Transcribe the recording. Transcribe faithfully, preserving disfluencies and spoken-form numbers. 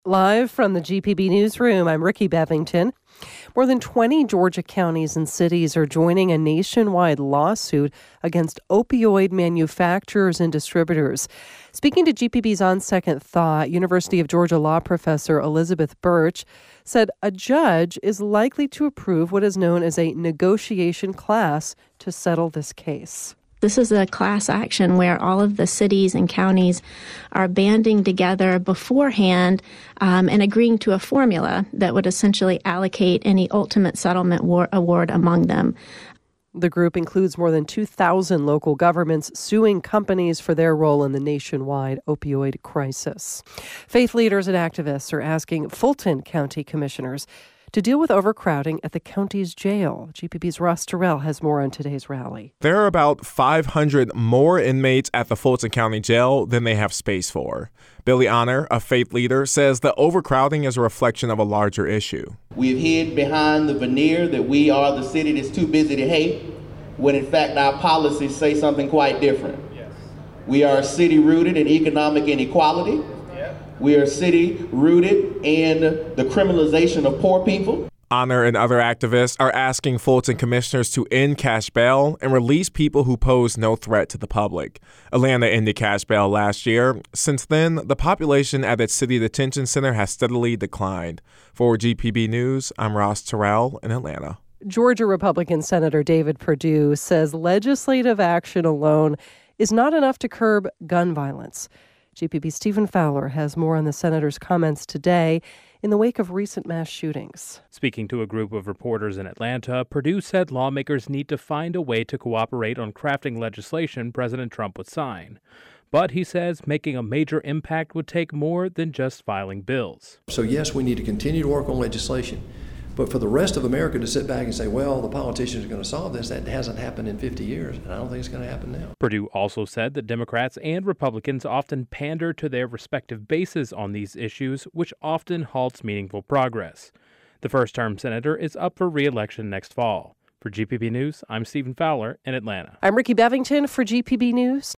Live from the G P B Newsroom, I'm Ricky Bevington. More than twenty Georgia counties and cities are joining a nationwide lawsuit against opioid manufacturers and distributors. Speaking to G P B's On Second Thought, University of Georgia law professor Elizabeth Birch said a judge is likely to approve what is known as a negotiation class to settle this case. This is a class action where all of the cities and counties are banding together beforehand um, and agreeing to a formula that would essentially allocate any ultimate settlement war- award among them. The group includes more than two thousand local governments suing companies for their role in the nationwide opioid crisis. Faith leaders and activists are asking Fulton County commissioners to deal with overcrowding at the county's jail. G P B's Ross Terrell has more on today's rally. There are about five hundred more inmates at the Fulton County Jail than they have space for. Billy Honor, a faith leader, says the overcrowding is a reflection of a larger issue. We've hid behind the veneer that we are the city that's too busy to hate, when in fact our policies say something quite different. Yes. We are a city rooted in economic inequality. We are a city rooted in the criminalization of poor people. Honor and other activists are asking Fulton commissioners to end cash bail and release people who pose no threat to the public. Atlanta ended cash bail last year. Since then, the population at its city detention center has steadily declined. For G P B News, I'm Ross Terrell in Atlanta. Georgia Republican Senator David Perdue says legislative action alone is not enough to curb gun violence. G P B's Stephen Fowler has more on the senator's comments today in the wake of recent mass shootings. Speaking to a group of reporters in Atlanta, Perdue said lawmakers need to find a way to cooperate on crafting legislation President Trump would sign. But he says making a major impact would take more than just filing bills. So yes, we need to continue to work on legislation. But for the rest of America to sit back and say, well, the politicians are going to solve this, that hasn't happened in fifty years, and I don't think it's going to happen now. Perdue also said that Democrats and Republicans often pander to their respective bases on these issues, which often halts meaningful progress. The first-term senator is up for re-election next fall. For G P B News, I'm Stephen Fowler in Atlanta. I'm Ricky Bevington for G P B News.